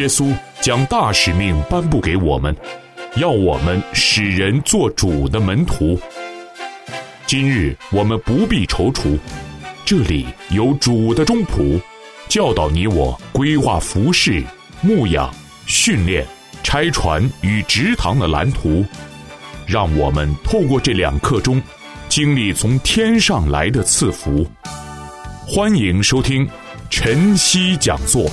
稣将大使命颁布给我们，要我们使人做主的门徒。今日我们不必踌躇，这里有主的中仆，教导你我规划服事、牧养、训练、差传与植堂的蓝图，让我们透过这2课中经历从天上来的赐福。欢迎收听晨曦讲座。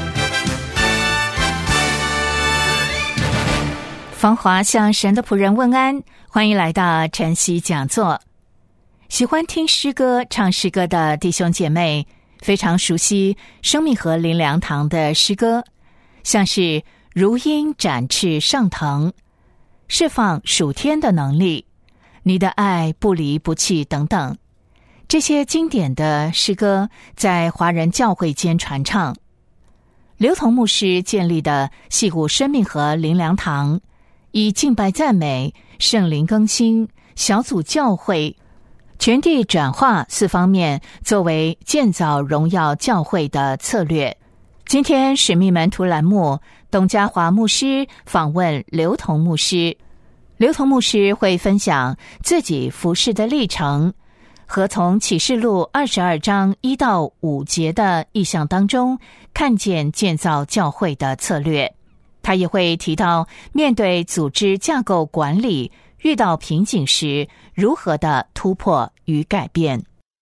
芳华向神的仆人问安，欢迎来到晨曦讲座。喜欢听诗歌、唱诗歌的弟兄姐妹非常熟悉生命河灵粮堂的诗歌，像是如鹰展翅上腾、释放属天的能力、你的爱不离不弃等等。这些经典的诗歌在华人教会间传唱。刘同牧师建立的矽谷生命河灵粮堂，以敬拜赞美、圣灵更新、小组教会、全地转化4方面作为建造荣耀教会的策略。今天使命门徒栏目，董家华牧师访问刘同牧师。刘同牧师会分享自己服事的历程，和从启示录22章1到5节的意象当中看见建造教会的策略。他也会提到面对组织架构管理遇到瓶颈时如何的突破与改变。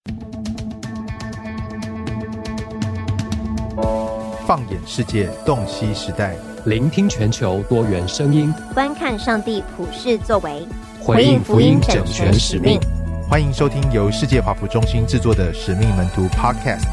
放眼世界，洞悉时代， 聆听全球多元声音， 观看上帝普世作为， 回应福音整全使命。 欢迎收听由世界华福中心制作的使命门徒 Podcast。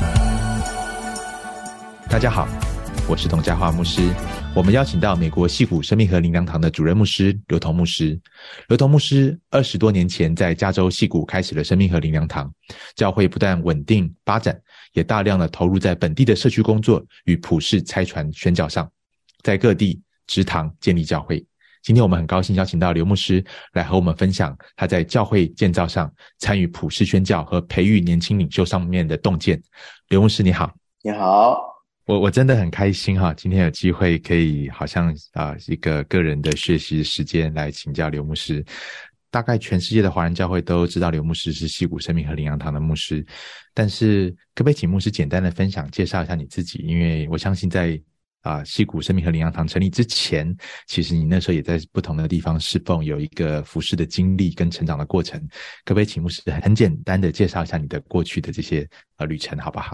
大家好，我是董家华牧师。我们邀请到美国矽谷生命河灵粮堂的主任牧师刘同牧师。刘同牧师20多年前在加州矽谷开始了生命河灵粮堂，教会不但稳定发展，也大量的投入在本地的社区工作与普世差传宣教上，在各地植堂建立教会。今天我们很高兴邀请到刘牧师来和我们分享他在教会建造上参与普世宣教和培育年轻领袖上面的洞见。刘牧师你好。 你好。 我真的很开心哈，今天有机会可以好像一个个人的学习时间来请教刘牧师。大概全世界的华人教会都知道刘牧师是矽谷生命河灵粮堂的牧师，但是可不可以请牧师简单的分享介绍一下你自己？因为我相信在矽谷生命河灵粮堂成立之前，其实你那时候也在不同的地方侍奉，有一个服事的经历跟成长的过程。可不可以请牧师很简单的介绍一下你的过去的这些旅程好不好？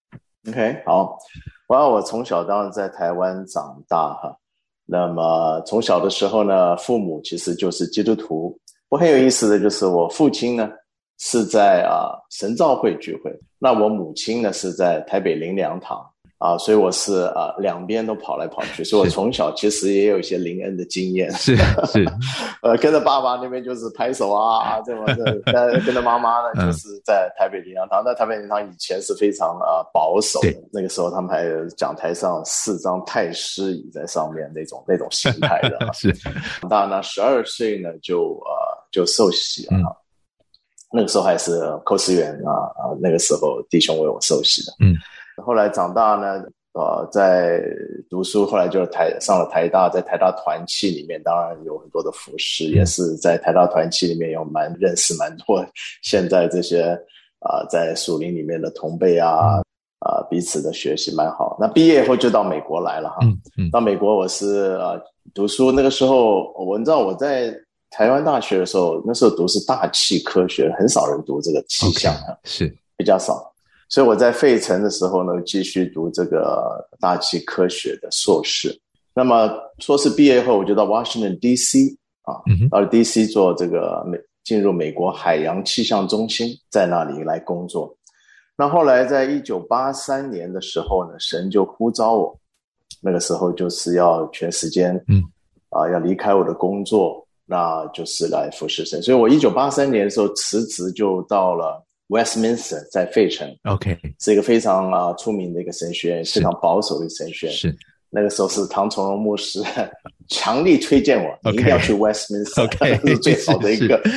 OK， 好。我从小当然在台湾长大哈，那么从小的时候呢，父母其实就是基督徒。我很有意思的就是我父亲呢是在神召会聚会，那我母亲呢是在台北灵粮堂所以我是两边都跑来跑去，所以我从小其实也有一些灵恩的经验。是跟着爸爸那边就是拍手这么跟着妈妈呢就是在台北灵粮堂。那台北灵粮堂以前是非常保守的，那个时候他们还有讲台上4张太师椅在上面那种形态的是。长大呢12岁呢就受洗那个时候还是扣司员那个时候弟兄为我受洗的。后来长大呢在读书，后来就上了台大，在台大团契里面当然有很多的服事，也是在台大团契里面有认识蛮多现在这些在属灵里面的同辈彼此的学习蛮好。那毕业以后就到美国来了哈。到美国我是读书，那个时候你知道我在台湾大学的时候，那时候读是大气科学，很少人读这个气象是比较少。所以我在费城的时候呢，继续读这个大气科学的硕士。那么硕士毕业后，我就到 Washington DC 到 DC 做这个进入美国海洋气象中心，在那里来工作。那后来在1983年的时候呢，神就呼召我，那个时候就是要全时间要离开我的工作，那就是来服侍神。所以我1983年的时候辞职，就到了Westminster， 在费城 ，OK， 是一个非常出名的一个神学院，非常保守的神学院。是那个时候是唐崇荣牧师强力推荐我，你一定要去 Westminster， 是最好的一个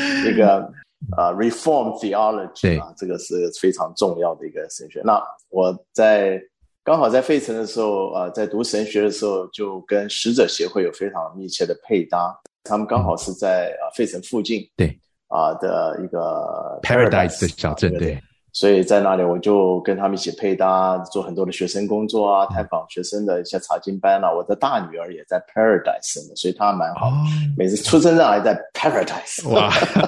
Reform Theology 这个是非常重要的一个神学。那我在刚好在费城的时候在读神学的时候就跟使者协会有非常密切的配搭，他们刚好是在费城附近对的一个 Paradise 的小镇，对， 所以在那里我就跟他们一起配搭，做很多的学生工作啊，探访学生的一些查经班啊。我的大女儿也在 Paradise 生的，所以她蛮好，每次出生上还在 Paradise。 哇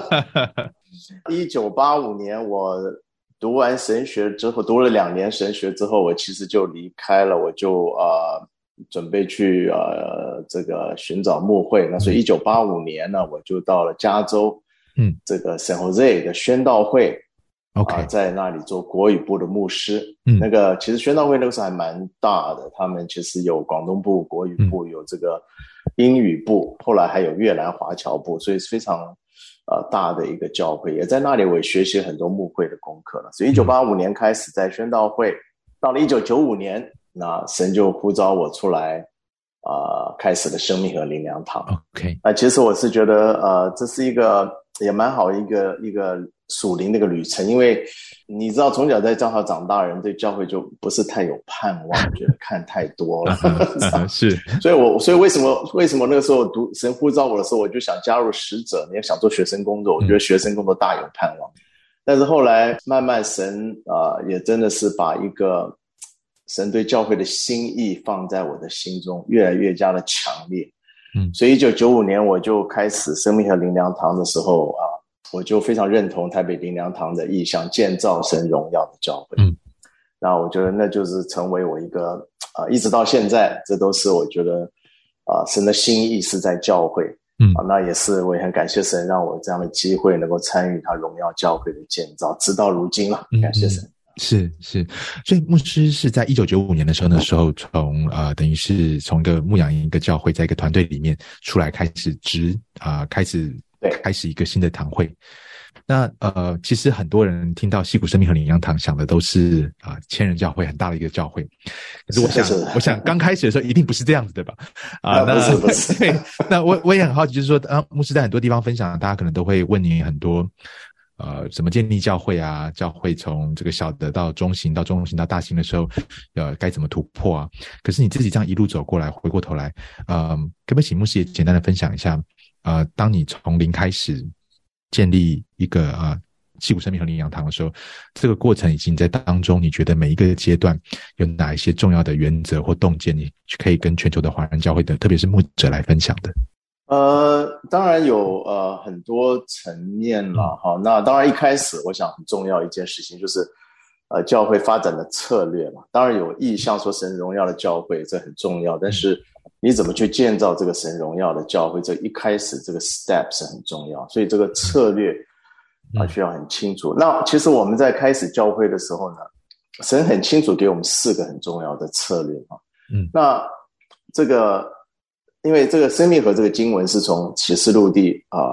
1985年我读完神学之后，读了2年神学之后，我其实就离开了，我就准备去这个寻找牧会。那所以1985年呢，我就到了加州这个 San Jose 的宣道会，OK，在那里做国语部的牧师。那个其实宣道会那个时候还蛮大的，他们其实有广东部、国语部，有这个英语部，后来还有越南华侨部，所以是非常大的一个教会。也在那里我也学习很多牧会的功课了。所以1985年开始在宣道会，到了1995年，那神就呼召我出来开始了生命和灵粮堂。 OK， 其实我是觉得这是一个也蛮好一个属灵的一个旅程，因为你知道从小在教会长大的人对教会就不是太有盼望，觉得看太多了。 是，所以为什么那个时候神呼召我的时候，我就想加入使者，也想做学生工作，我觉得学生工作大有盼望。但是后来慢慢神也真的是把一个神对教会的心意放在我的心中，越来越加的强烈。所以1995年我就开始生命和灵粮堂的时候我就非常认同台北灵粮堂的意向，建造神荣耀的教会。那我觉得那就是成为我一个一直到现在，这都是我觉得神的心意是在教会。那也是我也很感谢神让我这样的机会能够参与他荣耀教会的建造，直到如今了，感谢神。 是，所以牧师是在1995年的时候从等于是从一个牧养一个教会，在一个团队里面出来开始开始一个新的堂会。那其实很多人听到矽谷生命和灵粮堂想的都是千人教会，很大的一个教会。可是我想刚开始的时候一定不是这样子的吧？ 不是。 对，那我也很好奇，就是说牧师在很多地方分享，大家可能都会问你很多怎么建立教会啊？教会从这个小的到中型，到中型到大型的时候，该怎么突破啊？可是你自己这样一路走过来，回过头来，可不可以请牧师也简单的分享一下？当你从零开始建立一个矽谷生命和灵粮堂的时候，这个过程已经在当中，你觉得每一个阶段有哪一些重要的原则或洞见，你可以跟全球的华人教会的，特别是牧者来分享的？ 当然有很多层面了哈。那当然一开始我想很重要一件事情就是教会发展的策略嘛。当然有意向说神荣耀的教会，这很重要，但是你怎么去建造这个神荣耀的教会，这一开始这个 step 是很重要，所以这个策略需要很清楚。那其实我们在开始教会的时候呢，神很清楚给我们4个很重要的策略啊。那这个因为这个生命和这个经文是从启示录第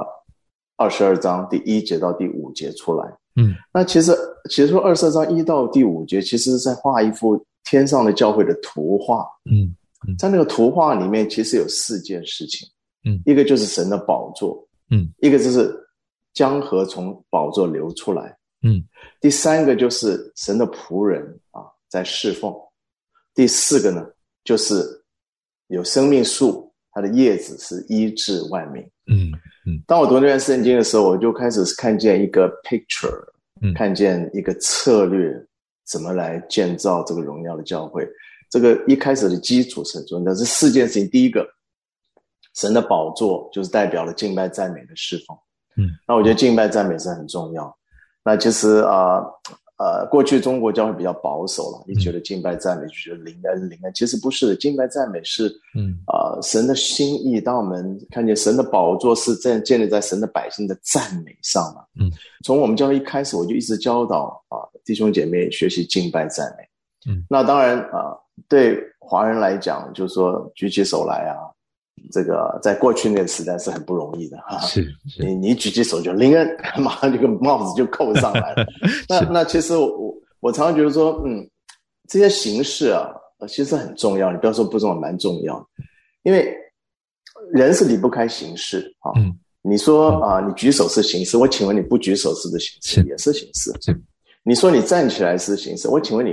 22章第1节到第5节出来。那其实启示录22章1到第5节其实是在画一幅天上的教会的图画。在那个图画里面其实有4件事情。一个就是神的宝座。一个就是江河从宝座流出来。第3个就是神的仆人在侍奉。第4个呢就是有生命树，它的叶子是医治万民。当我读那段圣经的时候，我就开始看见一个 picture，看见一个策略，怎么来建造这个荣耀的教会。这个一开始的基础是很重要的。这4件事情，第一个，神的宝座就是代表了敬拜赞美的侍奉。那我觉得敬拜赞美是很重要。那其实过去中国教会比较保守了，你觉得敬拜赞美就觉得灵恩，其实不是的。敬拜赞美是神的心意。当我们看见神的宝座是建立在神的百姓的赞美上嘛。从我们教会一开始我就一直教导弟兄姐妹学习敬拜赞美。那当然对华人来讲，就是说举起手来这个在过去那个时代是很不容易的是你举起手就灵恩，马上这个帽子就扣上来了。那其实我常常觉得说这些形式其实很重要，你不要说不重要，蛮重要的。因为人是离不开形式你说你举手是形式，我请问你不举手是不是形式？也是形式。你说你站起来是形式，我请问你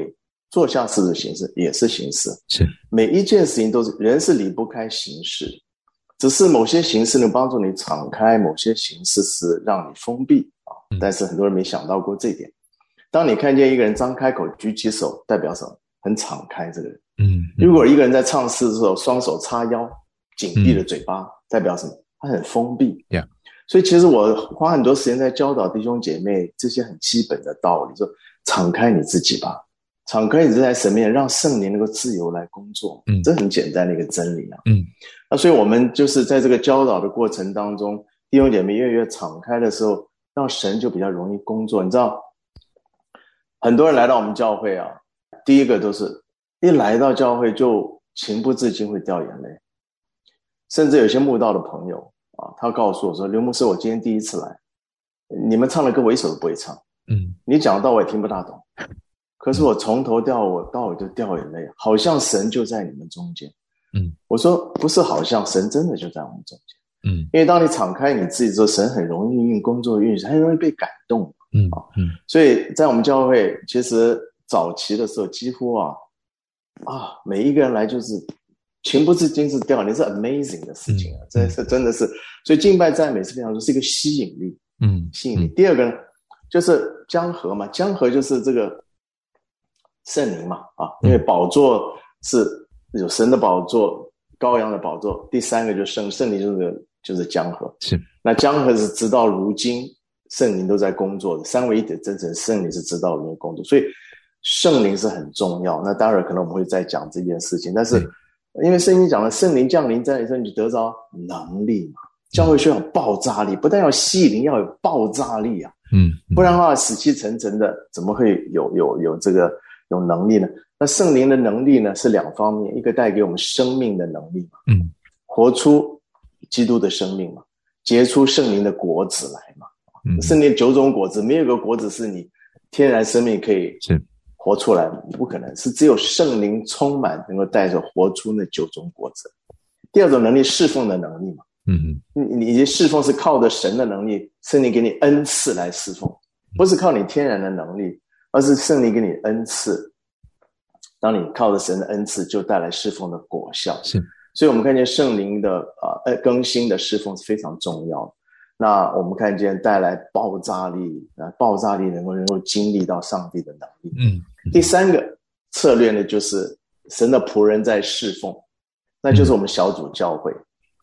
坐下是不是形式？也是形式。 是每一件事情都是人是离不开形式，只是某些形式能帮助你敞开，某些形式是让你封闭啊。但是很多人没想到过这一点。当你看见一个人张开口举起手，代表什么？很敞开这个人。如果一个人在唱诗的时候双手叉腰，紧闭了嘴巴，代表什么？他很封闭。所以其实我花很多时间在教导弟兄姐妹这些很基本的道理，说敞开你自己吧，敞开你自己在神面前，让圣灵能够自由来工作。这很简单的一个真理啊。那所以我们就是在这个教导的过程当中，弟兄姐妹越来越敞开的时候，让神就比较容易工作。你知道很多人来到我们教会啊，第一个都是一来到教会就情不自禁会掉眼泪，甚至有些慕道的朋友啊，他告诉我说，刘牧师，我今天第一次来，你们唱的歌我一首都不会唱，你讲到我也听不大懂，可是我从头到尾就掉眼泪，好像神就在你们中间。我说不是，好像神真的就在我们中间。因为当你敞开你自己之后，神很容易工作运行，很容易被感动。所以在我们教会其实早期的时候几乎每一个人来就是情不自禁是掉眼泪，是 amazing 的事情啊，这是真的是。所以敬拜赞美是非常说是一个吸引力。吸引力。第二个呢就是江河嘛，江河就是这个圣灵嘛因为宝座是有神的宝座，羔羊的宝座。第三个就是圣灵就是江河。是。那江河是直到如今圣灵都在工作的，三位一体的真正圣灵是直到如今工作，所以圣灵是很重要。那当然可能我们会再讲这件事情，但是因为圣经讲了圣灵降临在你身上，你就得着能力嘛。教会需要有爆炸力，不但要吸引力，要有爆炸力啊。不然的话死气沉沉的，怎么会有这个有能力呢？那圣灵的能力呢是两方面，一个带给我们生命的能力嘛，活出基督的生命嘛，结出圣灵的果子来嘛。圣灵9种果子，没有一个果子是你天然生命可以活出来，不可能，是只有圣灵充满能够带着活出那9种果子。第二种能力，侍奉的能力嘛。你侍奉是靠着神的能力，圣灵给你恩赐来侍奉，不是靠你天然的能力，而是圣灵给你恩赐。当你靠着神的恩赐，就带来侍奉的果效。是，所以我们看见圣灵的更新的侍奉是非常重要的。那我们看见带来爆炸力，爆炸力能够经历到上帝的能力。第三个策略呢，就是神的仆人在侍奉，那就是我们小组教会。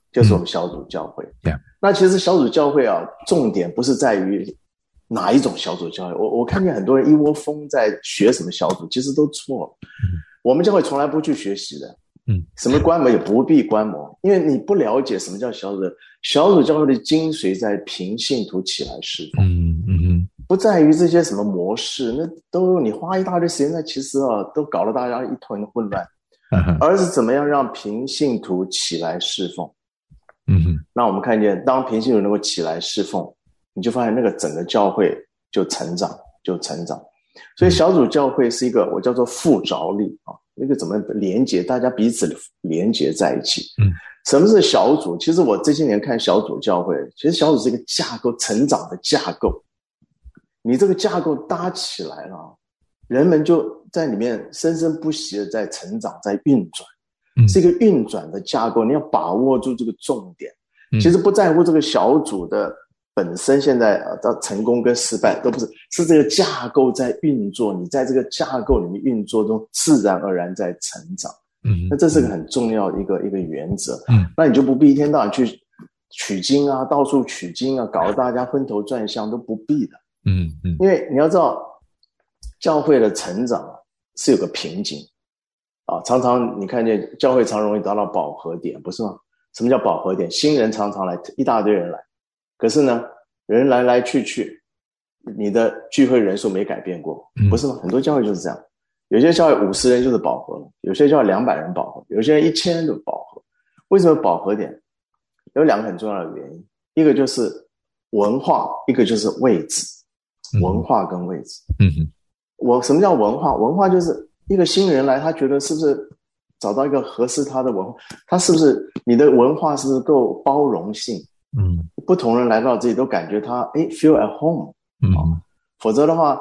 那其实小组教会重点不是在于哪一种小组教会。我看见很多人一窝蜂在学什么小组，其实都错了。我们教会从来不去学习的。什么观摩也不必观摩，因为你不了解什么叫小组。小组教会的精髓在凭信徒起来侍奉。不在于这些什么模式，那都你花一大堆时间在，其实都搞得大家一团混乱。而是怎么样让凭信徒起来侍奉。那我们看见当凭信徒能够起来侍奉，你就发现那个整个教会就成长。所以小组教会是一个我叫做附着力那个怎么连结，大家彼此连结在一起。什么是小组？其实我这些年看小组教会，其实小组是一个架构，成长的架构。你这个架构搭起来了，人们就在里面生生不息的在成长，在运转。是一个运转的架构，你要把握住这个重点。其实不在乎这个小组的本身现在到成功跟失败都不是，是这个架构在运作，你在这个架构里面运作中自然而然在成长。那这是个很重要的一个原则。那你就不必一天到晚去取经到处取经搞得大家昏头转向，都不必的。因为你要知道教会的成长是有个瓶颈常常你看见教会常容易达到饱和点，不是吗？什么叫饱和点？新人常常来，一大堆人来，可是呢人来来去去，你的聚会人数没改变过，不是吗？很多教会就是这样，有些教会50人就是饱和了，有些教会200人饱和，有些人1000人都饱和。为什么饱和点？有2个很重要的原因，一个就是文化，一个就是位置。文化跟位置。什么叫文化？文化就是一个新人来，他觉得是不是找到一个合适他的文化，他是不是你的文化是不是够包容性？不同人来到这里都感觉他feel at home。否则的话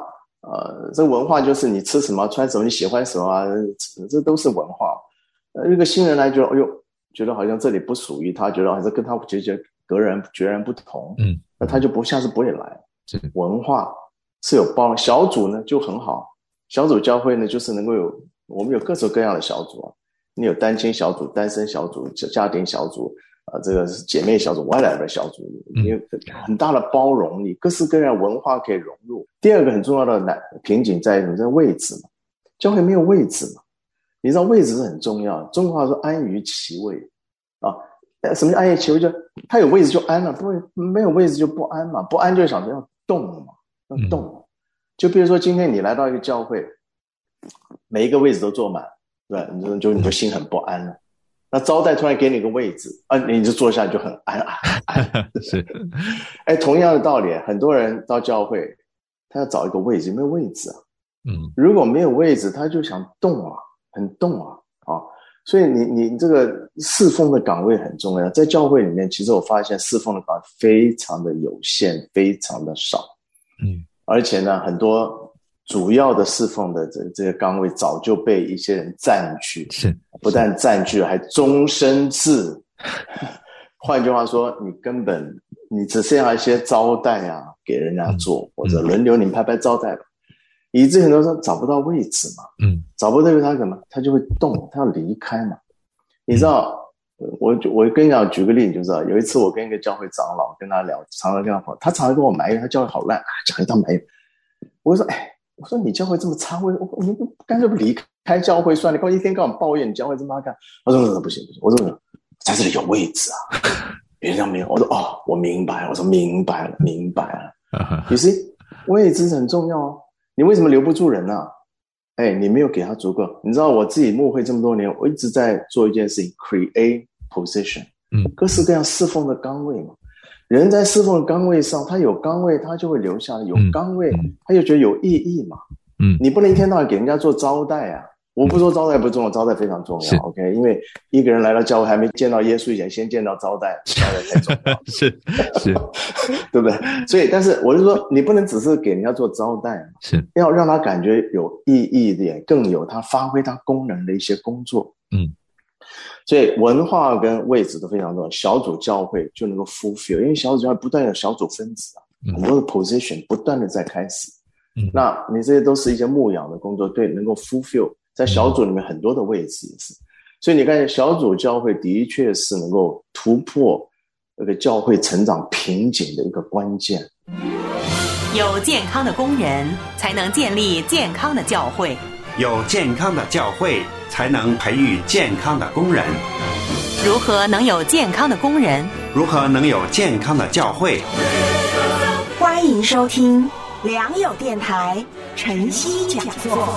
这文化就是你吃什么穿什么你喜欢什么啊，这都是文化。一个新人来觉得哎呦，觉得好像这里不属于他，觉得好像跟他截然不同，那他就下次不会来。文化是有包容，小组呢就很好，小组教会呢就是能够我们有各种各样的小组啊，你有单亲小组、单身小组、家庭小组这个是姐妹小组、whatever小组，你有很大的包容，你各式各样文化可以融入。第二个很重要的瓶颈在于你这位置嘛，教会没有位置嘛，你知道位置是很重要的。中国话说安于其位啊，什么叫安于其位？就他有位置就安了，不会没有位置就不安嘛，不安就想着要动嘛，要动。就比如说今天你来到一个教会，每一个位置都坐满，对，你就心很不安了。那招待突然给你个位置啊，你就坐下就很安。 是， 同样的道理，很多人到教会，他要找一个位置，没有位置啊。如果没有位置，他就想动啊，很动啊，所以你这个侍奉的岗位很重要。在教会里面，其实我发现侍奉的岗位非常的有限，非常的少。而且呢，很多主要的侍奉的这个岗位早就被一些人占据，是不但占据了，还终身制。换句话说，你只剩下一些招待啊，给人家做，或者轮流你拍拍招待吧。以至很多时候找不到位置嘛，找不到位置他干嘛？他就会动，他要离开嘛。你知道，我跟你讲，举个例你就知道。有一次我跟一个教会长老跟他聊，常常跟他聊，他常常跟我埋怨他教会好烂，讲一道埋怨。我说你教会这么差，你干脆不离开教会算了，你一天到晚抱怨你教会这么干。他说不行，我说在这里有位置啊，别人家没有。我说我明白，我说明白了。you see， 位置很重要哦。你为什么留不住人啊？你没有给他足够。你知道我自己牧会这么多年，我一直在做一件事情 ，create position，各式各样侍奉的岗位嘛。人在侍奉的岗位上，他有岗位他就会留下来，有岗位他就觉得有意义嘛。你不能一天到晚给人家做招待啊。我不说招待不重要，招待非常重要。OK， 因为一个人来到教会还没见到耶稣以前，先见到招待，招待太重要。是，对不对？所以，但是我就说，你不能只是给人家做招待嘛，是要让他感觉有意义一点，更有他发挥他功能的一些工作。所以文化跟位置都非常重要。小组教会就能够 fulfill， 因为小组教会不断有小组分子啊，很多的 position 不断的在开始。那你这些都是一些牧养的工作，对，能够 fulfill。在小组里面很多的位置也是，所以你看小组教会的确是能够突破这个教会成长瓶颈的一个关键。 有健康的工人，才能建立健康的教会； 有健康的教会，才能培育健康的工人。 如何能有健康的工人？ 如何能有健康的教会？ 欢迎收听良友电台晨曦讲座。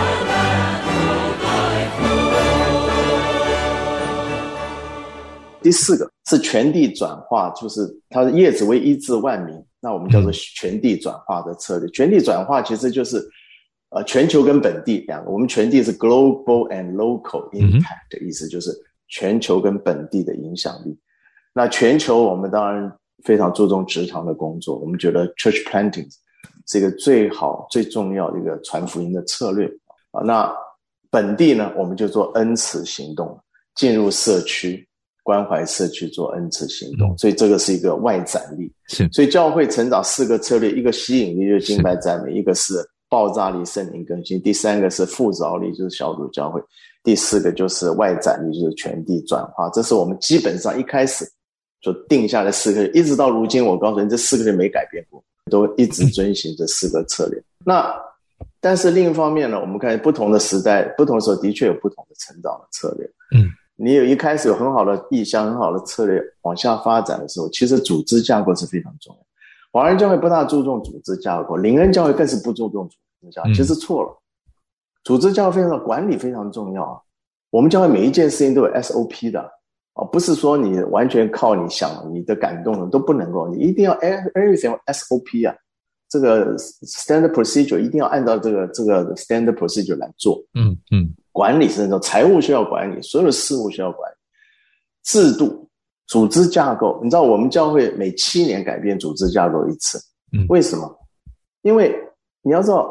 第四个是全地转化，就是它的叶子为医治万民，那我们叫做全地转化的策略。全地转化其实就是全球跟本地两个，我们全地是 global and local impact 的意思，就是全球跟本地的影响力。那全球我们当然非常注重职场的工作，我们觉得 church planting 是一个最好最重要的一个传福音的策略。那本地呢，我们就做恩慈行动，进入社区关怀社区做恩慈行动，所以这个是一个外展力。所以教会成长4个策略，一个吸引力就是敬拜赞美，一个是爆炸力圣灵更新，第3个是附着力就是小组教会，第4个就是外展力就是全地转化。这是我们基本上一开始就定下的4个，一直到如今我告诉你这4个没改变过，都一直遵循这4个策略。那但是另一方面呢，我们看不同的时代不同的时候的确有不同的成长的策略。你有一开始有很好的意向很好的策略往下发展的时候，其实组织架构是非常重要。华人教会不大注重组织架构，灵恩教会更是不注重组织架构，其实错了。组织架构非常重要，管理非常重要啊。我们教会每一件事情都有 SOP 的不是说你完全靠你想你的感动的都不能够，你一定要 everything SOP 啊，这个 standard procedure 一定要按照这个 standard procedure 来做。管理是那种财务需要管理，所有的事务需要管理，制度组织架构，你知道我们教会每7年改变组织架构一次。为什么？因为你要知道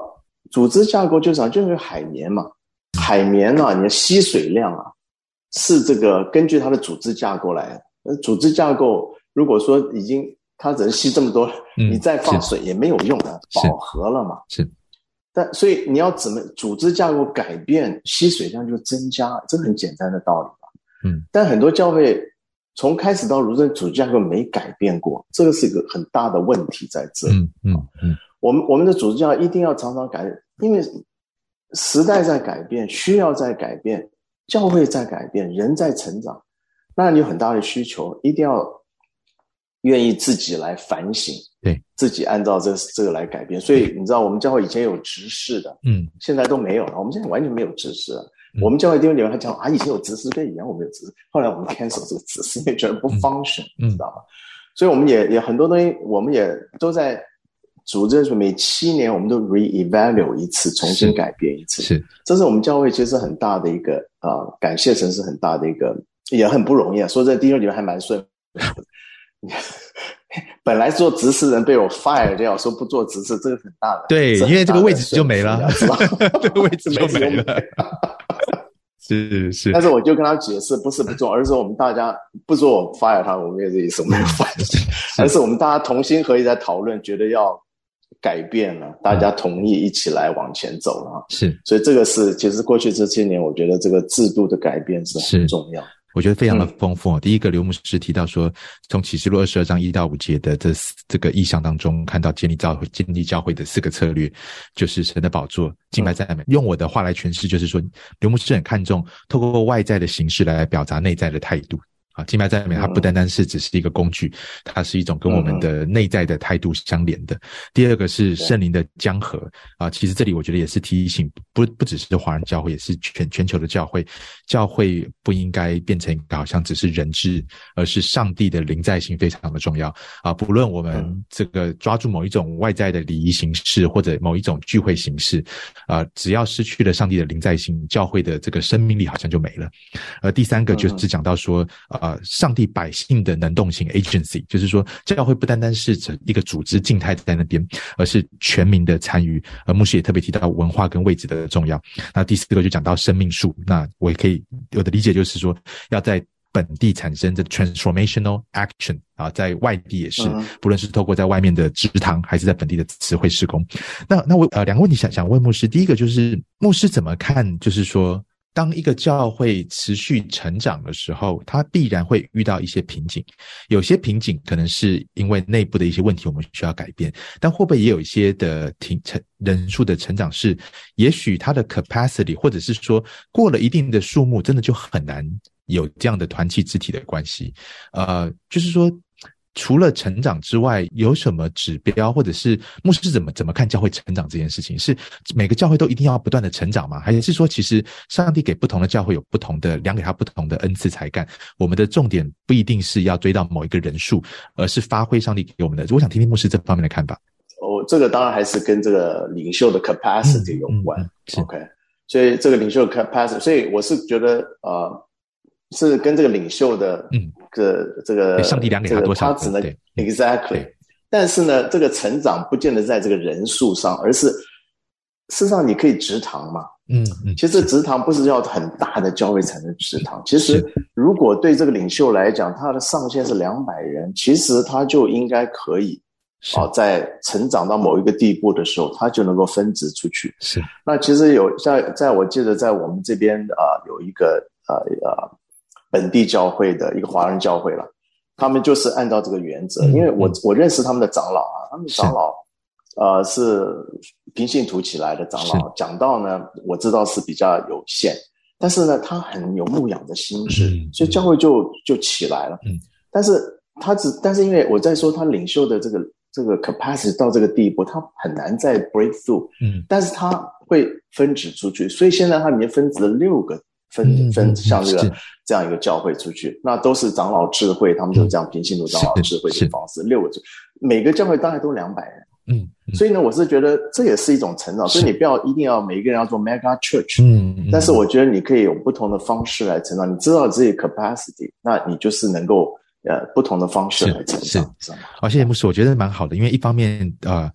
组织架构就是海绵嘛，海绵啊，你的吸水量啊，是这个根据它的组织架构来的。组织架构如果说它只能吸这么多，你再放水也没有用的，饱和了嘛。 是。 但所以你要怎么组织架构改变，吸水量就增加，这很简单的道理吧。但很多教会从开始到如今组织架构没改变过，这个是一个很大的问题在这里。我们的组织架构一定要常常改变，因为时代在改变，需要在改变，教会在改变，人在成长，那你有很大的需求，一定要愿意自己来反省， 对， 自己按照这个来改变。所以你知道我们教会以前有执事的，现在都没有了，我们现在完全没有执事了。我们教会弟兄姐妹他讲以前有执事跟以前我们有执事，后来我们 cancel 这个执事，因为觉得不 function，知道吗？所以我们也很多东西，我们也都在组织，每7年我们都 re-evaluate 一次，重新改变一次。是，这是我们教会其实很大的一个感谢神是很大的一个，也很不容易啊。说真的，弟兄姐妹还蛮顺。本来做执事人被我 fire 掉，说不做执事，这个很大的。 对，因为这个位置就没了，这个位置就没了。是。 但是我就跟他解释，不是不做，而是说我们大家不说我 fire 他，我们也是意思没有 fire，而是我们大家同心合意在讨论，觉得要改变了，大家同意一起来往前走了。是，所以这个是其实过去这些年，我觉得这个制度的改变是很重要。 我觉得非常的丰富。第一个，刘牧师提到说，从启示录22章1到5节的这个意象当中，看到建立教会的4个策略，就是神的宝座、敬拜赞美。用我的话来诠释，就是说，刘牧师很看重透过外在的形式来表达内在的态度。敬拜赞美它不单单是只是一个工具，它是一种跟我们的内在的态度相连的。第二个是圣灵的江河其实这里我觉得也是提醒，不只是华人教会，也是全球的教会不应该变成一个好像只是人治，而是上帝的临在性非常的重要不论我们这个抓住某一种外在的礼仪形式或者某一种聚会形式只要失去了上帝的临在性，教会的这个生命力好像就没了。第三个就是讲到说上帝百姓的能动性 agency， 就是说教会不单单是一个组织静态在那边，而是全民的参与。牧师也特别提到文化跟位置的重要。那第4个就讲到生命树，那我的理解就是说要在本地产生这 transformational action 在外地也是，不论是透过在外面的职堂还是在本地的慈会事工。那我2个问题想问牧师。第一个就是牧师怎么看，就是说当一个教会持续成长的时候，它必然会遇到一些瓶颈。有些瓶颈可能是因为内部的一些问题我们需要改变，但会不会也有一些的人数的成长是也许它的 capacity 或者是说过了一定的数目真的就很难有这样的团契肢体的关系。就是说除了成长之外，有什么指标，或者是牧师怎么看教会成长这件事情？是每个教会都一定要不断的成长吗？还是说其实上帝给不同的教会有不同的量给他不同的恩赐才干，我们的重点不一定是要追到某一个人数，而是发挥上帝给我们的。我想听听牧师这方面的看法。 这个当然还是跟这个领袖的 capacity 有关。OK， 所以这个领袖的 capacity， 所以我是觉得是跟这个领袖的这个上帝量给他多少， 他只能 exactly。但是呢，这个成长不见得在这个人数上，而是事实上你可以植堂嘛。其实植堂不是要很大的教会才能植堂。其实如果对这个领袖来讲，他的上限是200人，其实他就应该可以在成长到某一个地步的时候，他就能够分支出去。是。那其实在我记得在我们这边有一个本地教会的一个华人教会了，他们就是按照这个原则。因为我认识他们的长老他们长老是平信徒起来的长老，讲道呢我知道是比较有限，但是呢他很有牧养的心智，所以教会就起来了。但是因为我在说他领袖的这个 capacity 到这个地步，他很难再 break through，但是他会分支出去，所以现在他已经分支了6个分像这样一个教会出去，那都是长老智慧，他们就这样平信徒长老智慧的方式，6个每个教会大概都200人。所以呢，我是觉得这也是一种成长，所以你不要一定要每一个人要做 mega church，但是我觉得你可以有不同的方式来成长，你知道自己 capacity， 那你就是能够不同的方式来成长。 谢谢牧师，我觉得蛮好的，因为一方面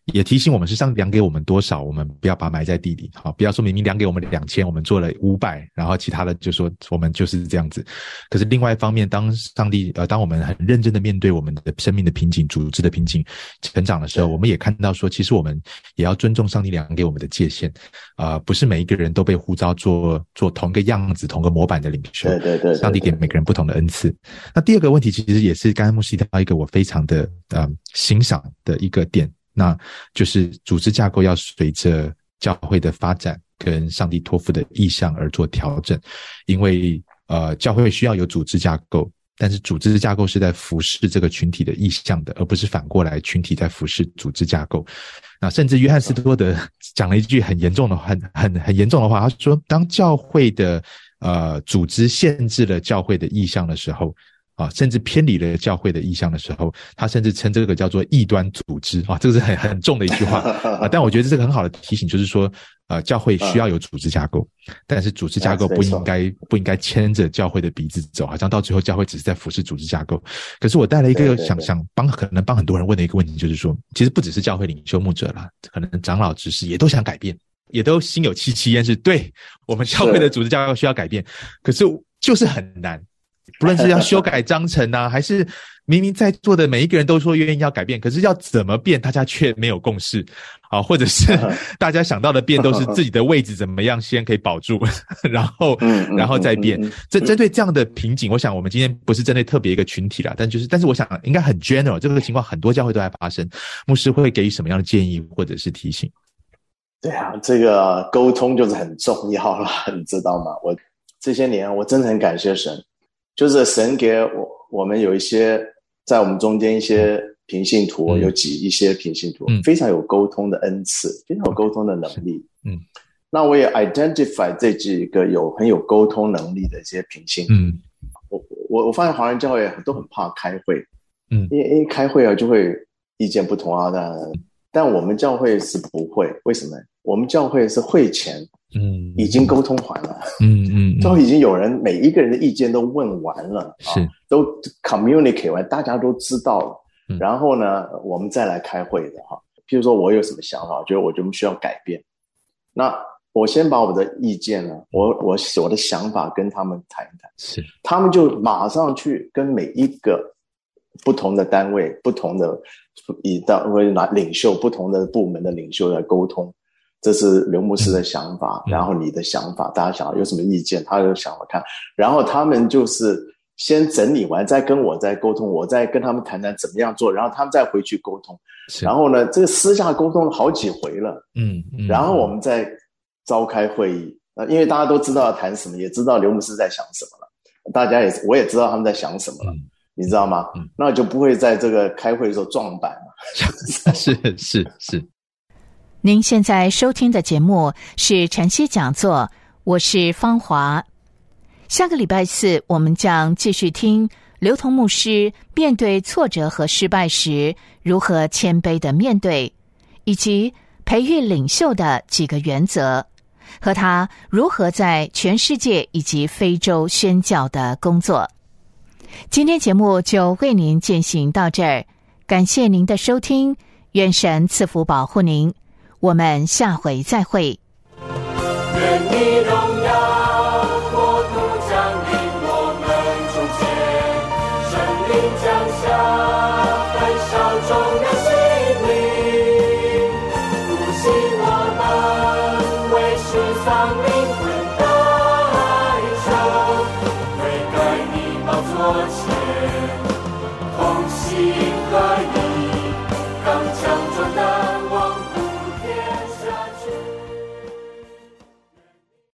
也提醒我们是上帝量给我们多少，我们不要把它埋在地里。好，不要说明明量给我们2000，我们做了500，然后其他的就说我们就是这样子。可是另外一方面，当我们很认真的面对我们的生命的瓶颈、组织的瓶颈、成长的时候，我们也看到说，其实我们也要尊重上帝量给我们的界限。不是每一个人都被呼召做同个样子、同个模板的领袖。对，上帝给每个人不同的恩赐。那第二个问题，其实也是刚才牧师提到一个我非常的欣赏的一个点。那就是组织架构要随着教会的发展跟上帝托付的意向而做调整，因为教会需要有组织架构，但是组织架构是在服侍这个群体的意向的，而不是反过来群体在服侍组织架构。那甚至约翰斯多德讲了一句很严重的很严重的话，他说当教会的组织限制了教会的意向的时候，甚至偏离了教会的意向的时候，他甚至称这个叫做异端组织这个是很重的一句话但我觉得这是个很好的提醒，就是说教会需要有组织架构，但是组织架构不应该牵着教会的鼻子走，好像到最后教会只是在服侍组织架构。可是我带了一个可能帮很多人问的一个问题，就是说其实不只是教会领袖牧者啦，可能长老执事也都想改变，也都心有戚焉，是对我们教会的组织架构需要改变，可是就是很难。不论是要修改章程啊，还是明明在座的每一个人都说愿意要改变，可是要怎么变大家却没有共识或者是大家想到的变都是自己的位置怎么样先可以保住然后再变。针对这样的瓶颈，我想我们今天不是针对特别一个群体啦，但是我想应该很 general， 这个情况很多教会都在发生，牧师会给予什么样的建议或者是提醒？ 对啊，这个沟通就是很重要啦，你知道吗？我这些年我真的很感谢神，就是神给我们有一些在我们中间一些平信徒，有一些平信徒非常有沟通的恩赐，非常有沟通的能力。那我也 identify 这几个很有沟通能力的一些平信徒。我发现华人教会都很怕开会，因为开会就会意见不同但我们教会是不会。为什么？我们教会是会前已经沟通完了，都已经有人每一个人的意见都问完了，都 communicate 完，大家都知道了，然后呢我们再来开会的譬如说我有什么想法，我觉得需要改变，那我先把我的意见呢，我的想法跟他们谈一谈，他们就马上去跟每一个不同的单位、不同的领袖、不同的部门的领袖来沟通。这是刘牧师的想法，然后你的想法，大家想有什么意见，他就想我看，然后他们就是先整理完，再跟我再沟通，我再跟他们谈谈怎么样做，然后他们再回去沟通，然后呢，这个私下沟通了好几回了，然后我们再召开会议，因为大家都知道要谈什么，也知道刘牧师在想什么了，我也知道他们在想什么了，你知道吗？那就不会在这个开会的时候撞板了。 是。 您现在收听的节目是晨曦讲座，我是芳华。下个礼拜四我们将继续听刘同牧师面对挫折和失败时如何谦卑的面对，以及培育领袖的几个原则，和他如何在全世界以及非洲宣教的工作。今天节目就为您进行到这儿，感谢您的收听，愿神赐福保护您，我们下回再会。 愿你荣耀国度降临我们中间，圣灵降下焚烧众人心灵，复兴我们为世丧灵魂代求，悔改你宝座前